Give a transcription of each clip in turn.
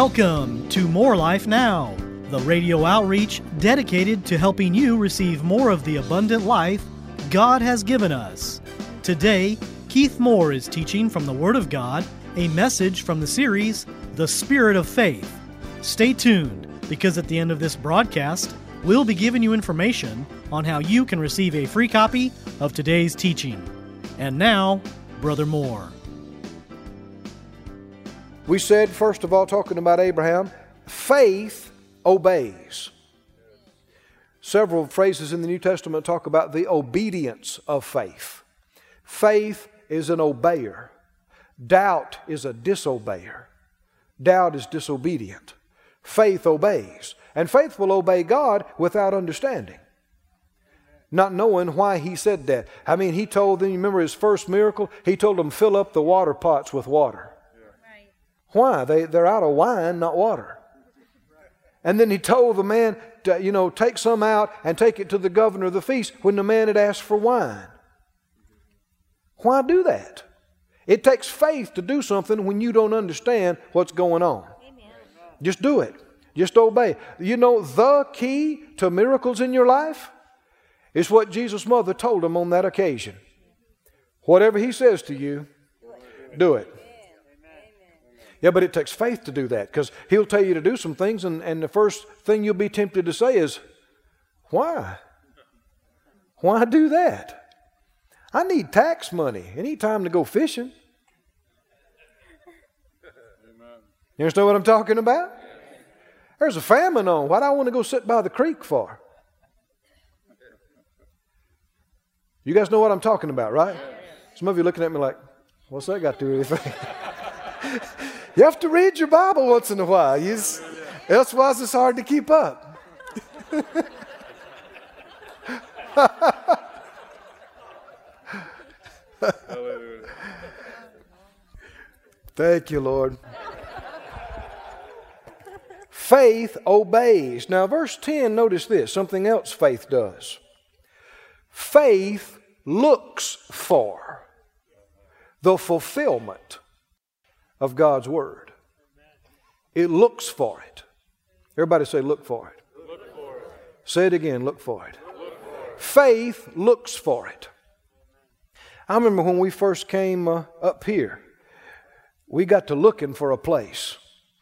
Welcome to More Life Now, the radio outreach dedicated to helping you receive more of the abundant life God has given us. Today, Keith Moore is teaching from the Word of God, a message from the series, The Spirit of Faith. Stay tuned, because at the end of this broadcast, we'll be giving you information on how you can receive a free copy of today's teaching. And now, Brother Moore. We said, first of all, talking about Abraham, faith obeys. Several phrases in the New Testament talk about the obedience of faith. Faith is an obeyer. Doubt is a disobeyer. Doubt is disobedient. Faith obeys. And faith will obey God without understanding. Not knowing why He said that. I mean, He told them, you remember His first miracle? He told them, fill up the water pots with water. Why? They're out of wine, not water. And then He told the man to, take some out and take it to the governor of the feast when the man had asked for wine. Why do that? It takes faith to do something when you don't understand what's going on. Amen. Just do it. Just obey. The key to miracles in your life is what Jesus' mother told him on that occasion. Whatever He says to you, do it. Yeah, but it takes faith to do that, because He'll tell you to do some things, and the first thing you'll be tempted to say is, why? Why do that? I need tax money. I need time to go fishing. You understand what I'm talking about? There's a famine on. Why do I want to go sit by the creek for? You guys know what I'm talking about, right? Some of you looking at me like, what's that got to do with anything? You have to read your Bible once in a while. Otherwise it's hard to keep up. Thank you, Lord. Faith obeys. Now, verse 10, notice this, something else faith does. Faith looks for the fulfillment of God's Word. It looks for it. Everybody say, look for it. Look for it. Say it again, look for it. Look for it. Faith looks for it. I remember when we first came up here, we got to looking for a place.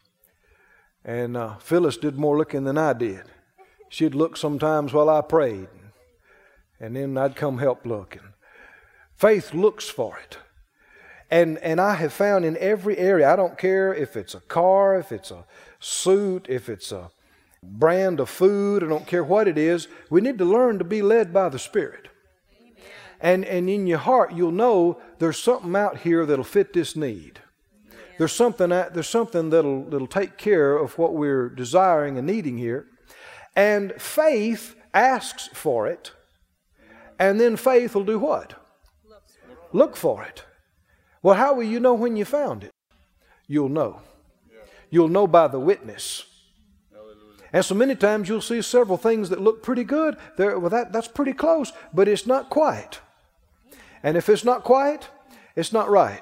And Phyllis did more looking than I did. She'd look sometimes while I prayed. And then I'd come help looking. Faith looks for it. And I have found in every area, I don't care if it's a car, if it's a suit, if it's a brand of food, I don't care what it is, we need to learn to be led by the Spirit. And in your heart, you'll know there's something out here that'll fit this need. There's something that'll take care of what we're desiring and needing here. And faith asks for it. And then faith will do what? Look for it. Well, how will you know when you found it? You'll know. You'll know by the witness. And so many times you'll see several things that look pretty good. That's pretty close, but it's not quite. And if it's not quite, it's not right.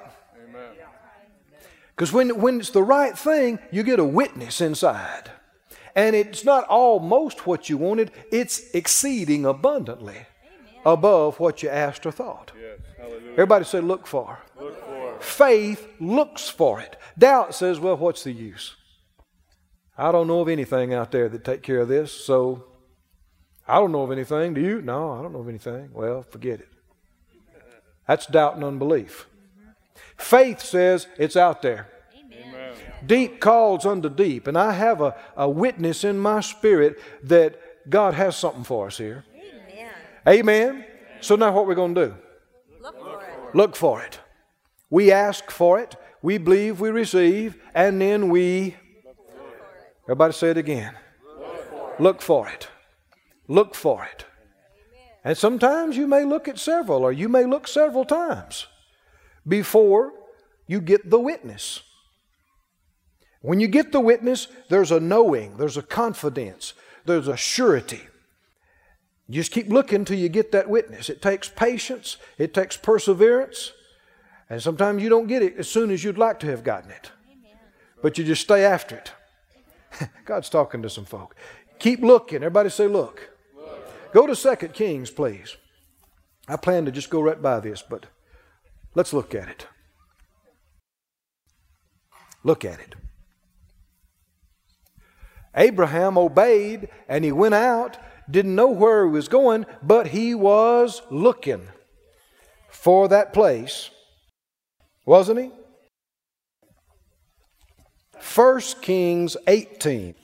Because when it's the right thing, you get a witness inside. And it's not almost what you wanted, it's exceeding abundantly above what you asked or thought. Yes. Everybody say, look for. Look for. Faith looks for it. Doubt says, well, what's the use? I don't know of anything out there that take care of this, so I don't know of anything. Do you? No, I don't know of anything. Well, forget it. That's doubt and unbelief. Faith says it's out there. Amen. Deep calls unto deep. And I have a witness in my spirit that God has something for us here. Amen. Amen. So now what we're going to do? Look for it. Look for it. We ask for it. We believe we receive. And then we... Everybody say it again. Look for it. Look for it. And sometimes you may look at several, or you may look several times before you get the witness. When you get the witness, there's a knowing, there's a confidence, there's a surety. You just keep looking till you get that witness. It takes patience, it takes perseverance, and sometimes you don't get it as soon as you'd like to have gotten it. But you just stay after it. God's talking to some folk. Keep looking. Everybody say look. Go to 2 Kings, please. I plan to just go right by this, but let's look at it. Look at it. Abraham obeyed and he went out, didn't know where he was going, but he was looking for that place. Wasn't he? 1 Kings 18.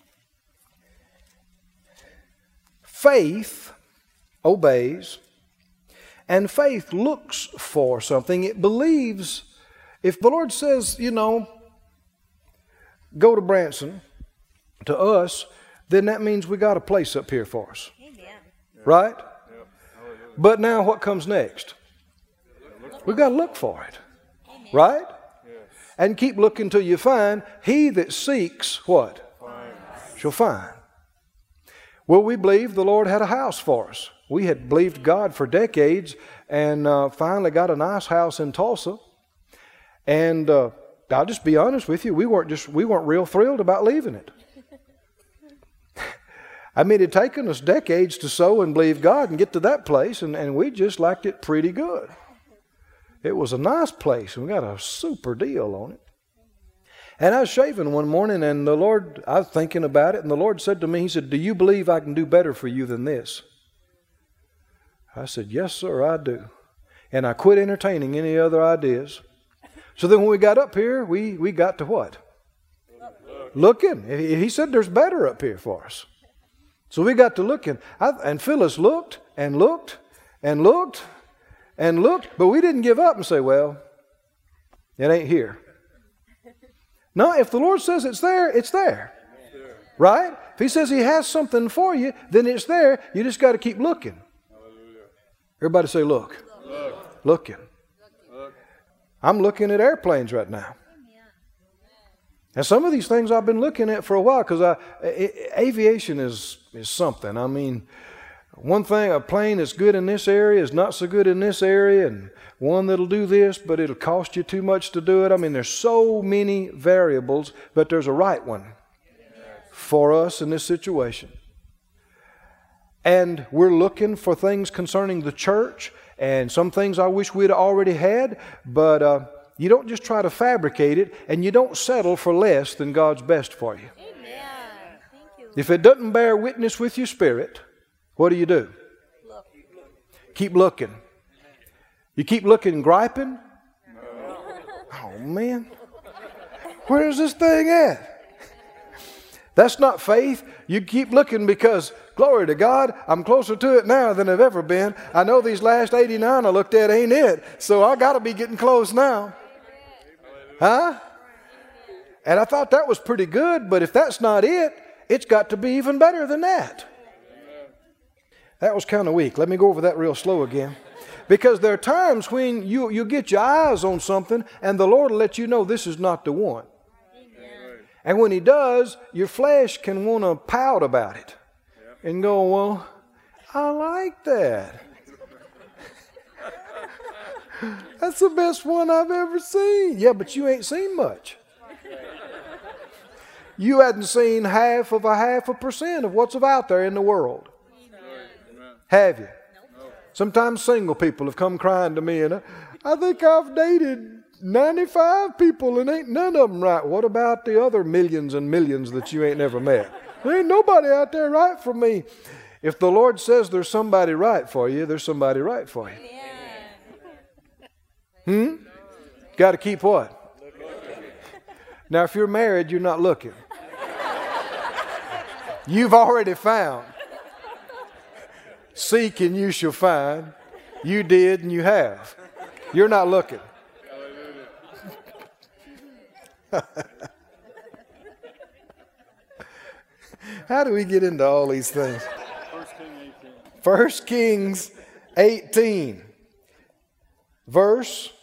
Faith obeys, and faith looks for something. It believes. If the Lord says, go to Branson, to us, then that means we got a place up here for us. Amen. Right? But now what comes next? We've got to look for it. Amen. Right? Yes. And keep looking till you find. He that seeks what? Shall find. Well, we believed the Lord had a house for us. We had believed God for decades and finally got a nice house in Tulsa. And I'll just be honest with you, we weren't real thrilled about leaving it. I mean, it had taken us decades to sow and believe God and get to that place, and we just liked it pretty good. It was a nice place, and we got a super deal on it. And I was shaving one morning, and I was thinking about it, and the Lord said to me, He said, "Do you believe I can do better for you than this?" I said, "Yes, sir, I do." And I quit entertaining any other ideas. So then when we got up here, we got to what? Looking. He said there's better up here for us. So we got to looking. And Phyllis looked and looked and looked and looked, but we didn't give up and say, well, it ain't here. No, if the Lord says it's there, it's there. Right? If He says He has something for you, then it's there. You just got to keep looking. Everybody say, look. Looking. I'm looking at airplanes right now. And some of these things I've been looking at for a while because aviation is something. I mean, one thing, a plane that's good in this area is not so good in this area, and one that'll do this, but it'll cost you too much to do it. I mean, there's so many variables, but there's a right one for us in this situation. And we're looking for things concerning the church, and some things I wish we'd already had, but you don't just try to fabricate it, and you don't settle for less than God's best for you. Amen. Thank you. If it doesn't bear witness with your spirit, what do? Look. Keep looking. You keep looking griping? No. Oh, man. Where's this thing at? That's not faith. You keep looking because, glory to God, I'm closer to it now than I've ever been. I know these last 89 I looked at ain't it, so I got to be getting close now. Huh? And I thought that was pretty good, but if that's not it, it's got to be even better than that. That was kind of weak. Let me go over that real slow again. Because there are times when you get your eyes on something and the Lord will let you know this is not the one. And when He does, your flesh can want to pout about it and go, well, I like that. That's the best one I've ever seen. Yeah, but you ain't seen much. You hadn't seen half of a percent of what's out there in the world. Have you? Sometimes single people have come crying to me, and I think I've dated 95 people and ain't none of them right. What about the other millions and millions that you ain't never met? There ain't nobody out there right for me. If the Lord says there's somebody right for you, there's somebody right for you. Got to keep what? Now, if you're married, you're not looking. You've already found. Seek and you shall find. You did and you have. You're not looking. How do we get into all these things? 1 Kings 18. Verse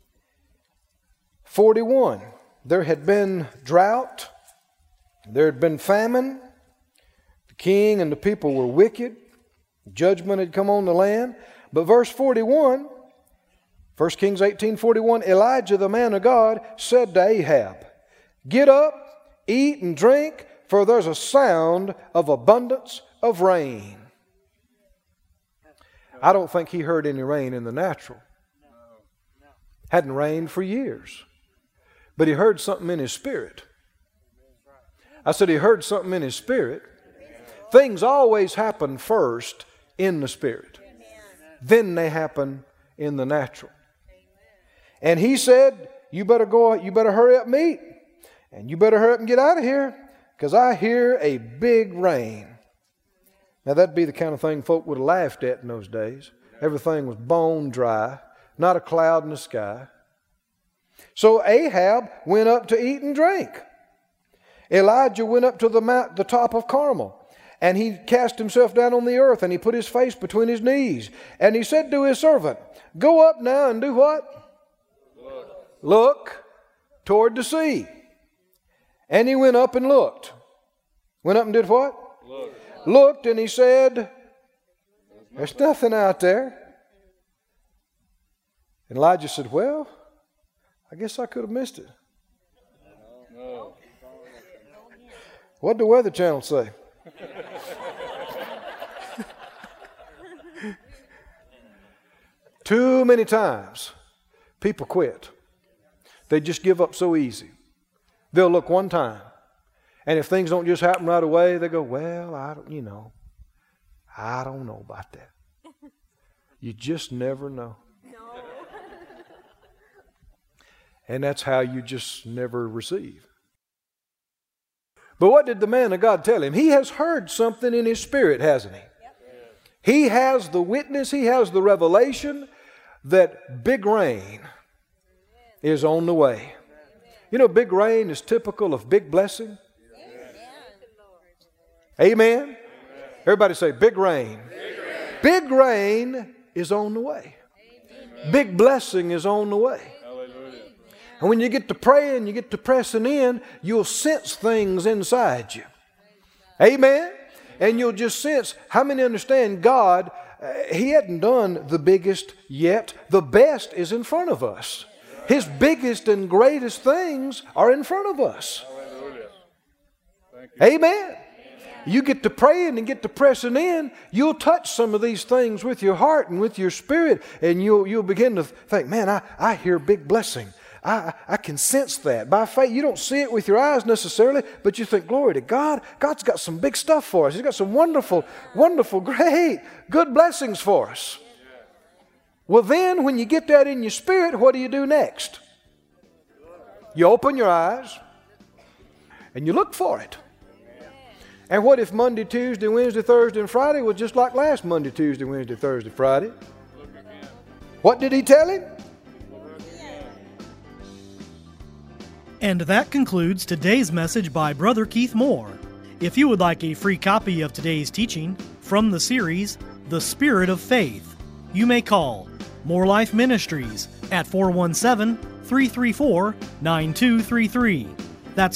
41. There had been drought. There had been famine. The king and the people were wicked. Judgment had come on the land. But verse 41, 1 Kings 18:41, Elijah the man of God said to Ahab, "Get up, eat and drink, for there's a sound of abundance of rain. I don't think he heard any rain in the natural. Hadn't rained for years. But he heard something in his spirit. I said he heard something in his spirit. Things always happen first in the spirit. Then they happen in the natural. And he said, you better hurry up and eat. And you better hurry up and get out of here, because I hear a big rain. Now that'd be the kind of thing folk would have laughed at in those days. Everything was bone dry, not a cloud in the sky. So Ahab went up to eat and drink. Elijah went up to the top of Carmel, and he cast himself down on the earth, and he put his face between his knees. And he said to his servant, go up now and do what? Look toward the sea. And he went up and looked. Went up and did what? Looked, and he said, there's nothing out there. And Elijah said, well, I guess I could have missed it. What did the Weather Channel say? Too many times people quit. They just give up so easy. They'll look one time, and if things don't just happen right away, they go, well, I don't know about that. You just never know. And that's how you just never receive. But what did the man of God tell him? He has heard something in his spirit, hasn't he? He has the witness, he has the revelation that big rain is on the way. You know, big rain is typical of big blessing. Amen? Everybody say, big rain. Big rain is on the way. Big blessing is on the way. And when you get to praying, you get to pressing in, you'll sense things inside you. Amen? And you'll just sense, how many understand God, He hadn't done the biggest yet. The best is in front of us. His biggest and greatest things are in front of us. Amen. You get to praying and get to pressing in, you'll touch some of these things with your heart and with your spirit, and you'll begin to think, man, I hear big blessing. I can sense that. By faith, you don't see it with your eyes necessarily, but you think, glory to God. God's got some big stuff for us. He's got some wonderful, wonderful, great, good blessings for us. Well, then, when you get that in your spirit, what do you do next? You open your eyes and you look for it. And what if Monday, Tuesday, Wednesday, Thursday, and Friday was just like last Monday, Tuesday, Wednesday, Thursday, Friday? What did he tell him? And that concludes today's message by Brother Keith Moore. If you would like a free copy of today's teaching from the series, The Spirit of Faith, you may call More Life Ministries at 417-334-9233. That's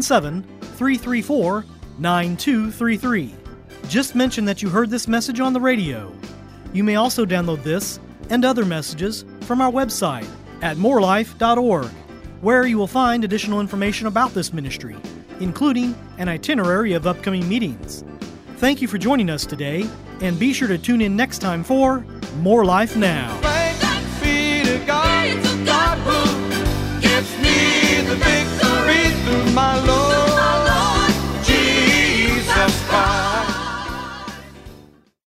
417-334-9233. Just mention that you heard this message on the radio. You may also download this and other messages from our website at morelife.org, where you will find additional information about this ministry, including an itinerary of upcoming meetings. Thank you for joining us today, and be sure to tune in next time for More Life Now.